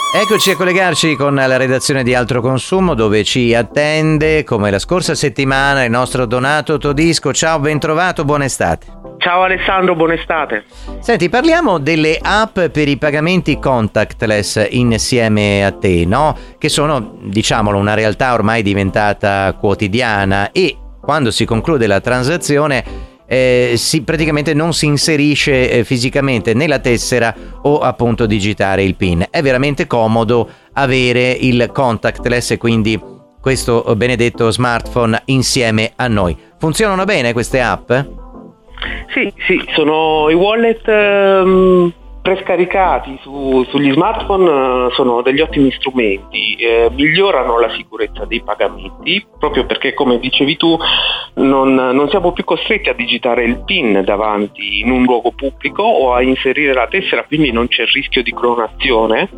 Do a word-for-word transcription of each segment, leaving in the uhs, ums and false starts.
Eccoci a collegarci con la redazione di Altro Consumo, dove ci attende, come la scorsa settimana, il nostro Donato Todisco. Ciao, ben trovato, buona estate. Ciao Alessandro, buona estate. Senti, parliamo delle app per i pagamenti contactless insieme a te, no? Che sono, diciamolo, una realtà ormai diventata quotidiana e quando si conclude la transazione Eh, si, praticamente non si inserisce eh, fisicamente né la tessera o appunto digitare il PIN. È veramente comodo avere il contactless e quindi questo benedetto smartphone insieme a noi. Funzionano bene queste app? Sì, sì, sono i wallet ehm, prescaricati su, sugli smartphone, eh, sono degli ottimi strumenti, eh, migliorano la sicurezza dei pagamenti, proprio perché, come dicevi tu, non, non siamo più costretti a digitare il PIN davanti in un luogo pubblico o a inserire la tessera, quindi non c'è il rischio di clonazione.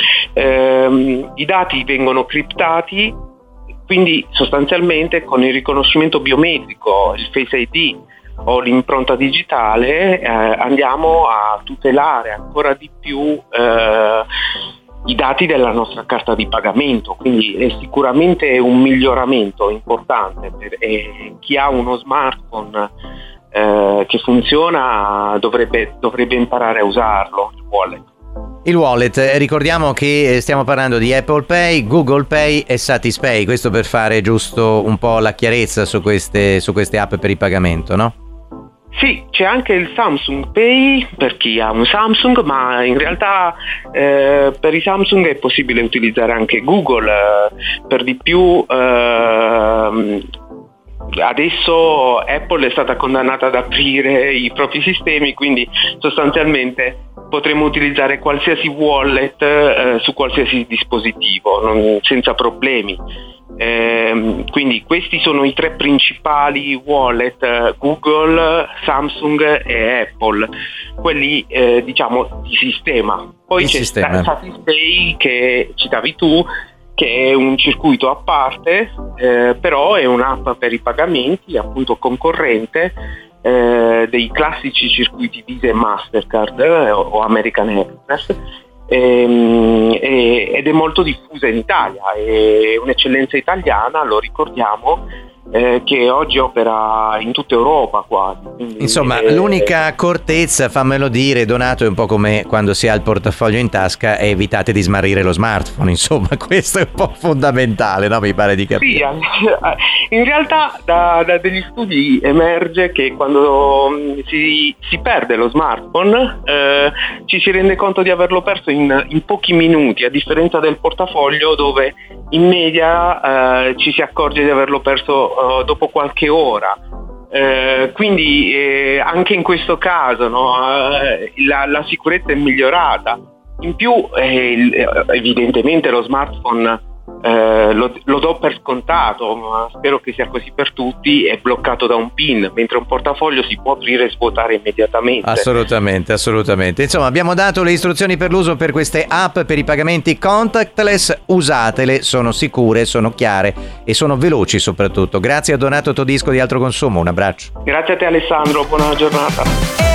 Eh, i dati vengono criptati, quindi sostanzialmente con il riconoscimento biometrico, il Face I D o l'impronta digitale, eh, andiamo a tutelare ancora di più eh, i dati della nostra carta di pagamento, quindi è sicuramente un miglioramento importante per eh, chi ha uno smartphone eh, che funziona dovrebbe, dovrebbe imparare a usarlo, il wallet. Il wallet, ricordiamo che stiamo parlando di Apple Pay, Google Pay e Satispay, questo per fare giusto un po' la chiarezza su queste, su queste app per il pagamento, no? Sì, c'è anche il Samsung Pay per chi ha un Samsung, ma in realtà eh, per i Samsung è possibile utilizzare anche Google, eh, per di più eh, adesso Apple è stata condannata ad aprire i propri sistemi, quindi sostanzialmente potremo utilizzare qualsiasi wallet eh, su qualsiasi dispositivo, non, senza problemi. Eh, quindi questi sono i tre principali wallet, eh, Google, Samsung e Apple, quelli eh, diciamo di sistema. Poi il c'è sistema. Satispay che citavi tu, che è un circuito a parte, eh, però è un'app per i pagamenti appunto concorrente eh, dei classici circuiti Visa e Mastercard eh, o American Express. Ehm, ed è molto diffusa in Italia, è un'eccellenza italiana, lo ricordiamo, eh, che oggi opera in tutta Europa quasi. Quindi, Insomma, eh, l'unica accortezza, fammelo dire Donato, è un po' come quando si ha il portafoglio in tasca e evitate di smarrire lo smartphone, insomma questo è un po' fondamentale, no? Mi pare di capire. Sì, in realtà da, da degli studi emerge che quando si, si perde lo smartphone eh, ci si rende conto di averlo perso in, in pochi minuti, a differenza del portafoglio dove in media eh, ci si accorge di averlo perso uh, dopo qualche ora. Eh, quindi eh, anche in questo caso no, eh, la, la sicurezza è migliorata. In più eh, evidentemente lo smartphone eh, lo, lo do per scontato, ma spero che sia così per tutti, è bloccato da un PIN, mentre un portafoglio si può aprire e svuotare immediatamente. Assolutamente, assolutamente. Insomma, abbiamo dato le istruzioni per l'uso per queste app per i pagamenti contactless, usatele, sono sicure, sono chiare e sono veloci soprattutto. Grazie a Donato Todisco di Altro Consumo, un abbraccio. Grazie a te Alessandro, buona giornata.